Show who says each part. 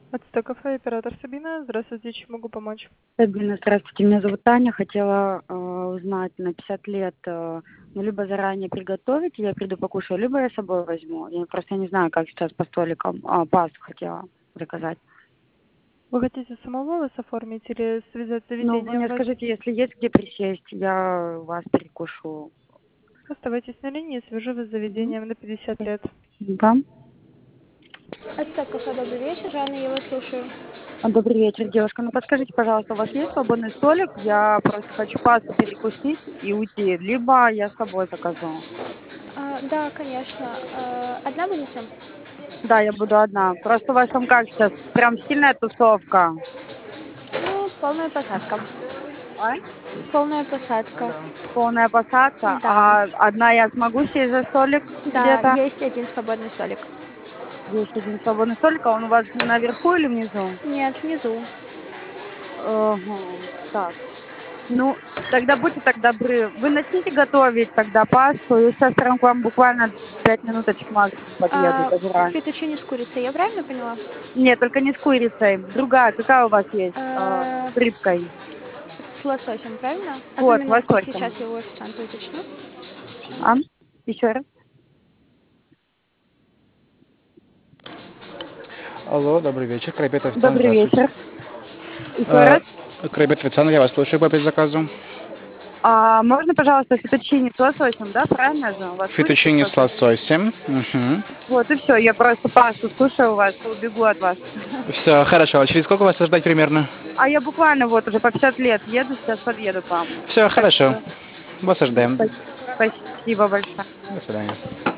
Speaker 1: Отстой кафе, оператор Сабина. Здравствуйте, чем могу помочь?
Speaker 2: Сабина, здравствуйте, меня зовут Таня. Хотела узнать на 50 лет, ну, либо заранее приготовить, я приду покушаю, либо я с собой возьму. Я просто не знаю, как сейчас по столикам. Пасту хотела заказать.
Speaker 1: Вы хотите самого вас оформить или связать с
Speaker 2: Ну, вы
Speaker 1: заведением?
Speaker 2: мне
Speaker 1: Вас...
Speaker 2: скажите, если есть где присесть, я у вас перекушу.
Speaker 1: Оставайтесь на линии, свяжу вас с
Speaker 2: Мгм.
Speaker 1: заведением на 50 лет.
Speaker 2: Да.
Speaker 1: Отстой кафе, добрый вечер. Жанна, я вас слушаю.
Speaker 2: Добрый вечер, девушка. Ну, подскажите, пожалуйста, у вас есть свободный столик? Я просто хочу пасту перекусить и уйти. Либо я с собой закажу.
Speaker 1: Да, конечно. Одна вынесем?
Speaker 2: Да, я буду одна. Просто у вас там как сейчас? Прям сильная тусовка.
Speaker 1: Ну, полная посадка.
Speaker 2: А?
Speaker 1: Полная посадка.
Speaker 2: Полная посадка.
Speaker 1: Да,
Speaker 2: А одна я смогу сесть за столик
Speaker 1: да,
Speaker 2: где-то?
Speaker 1: есть один свободный столик.
Speaker 2: Есть один свободный столик, а он у вас наверху или внизу?
Speaker 1: Нет, внизу.
Speaker 2: Ага, так. Ну, тогда будьте так добры. Вы начните готовить тогда пасту. Я сейчас прям к вам буквально 5 минуточек максимум подъеду, даже раньше.
Speaker 1: Фетучини с курицей, я правильно поняла?
Speaker 2: Нет, только не с курицей. Другая, какая у вас есть?
Speaker 1: Э,
Speaker 2: С рыбкой.
Speaker 1: с лососем, правильно? Одну
Speaker 2: Вот, с
Speaker 1: минутку, сейчас
Speaker 2: лососем.
Speaker 1: я у официанта уточню.
Speaker 2: А? Еще раз.
Speaker 3: Алло, добрый вечер. Крабет официант,
Speaker 2: Добрый
Speaker 3: здравствуйте.
Speaker 2: вечер. Еще
Speaker 3: Э,
Speaker 2: раз.
Speaker 3: Крабет официант, я вас слушаю по заказу.
Speaker 2: Можно, пожалуйста, фетучини с лососем, да? Правильно же? У вас курица с
Speaker 3: Фетучини с
Speaker 2: лососем?
Speaker 3: лососем. Угу.
Speaker 2: Вот, и все. Я просто пасту скушаю у вас и убегу от вас.
Speaker 3: Все, хорошо. Через сколько вас ждать примерно?
Speaker 2: А я буквально вот уже по 50 лет еду, сейчас подъеду к вам.
Speaker 3: Все, хорошо.
Speaker 2: Спасибо.
Speaker 3: Вас ожидаем.
Speaker 2: Спасибо большое.
Speaker 3: До свидания.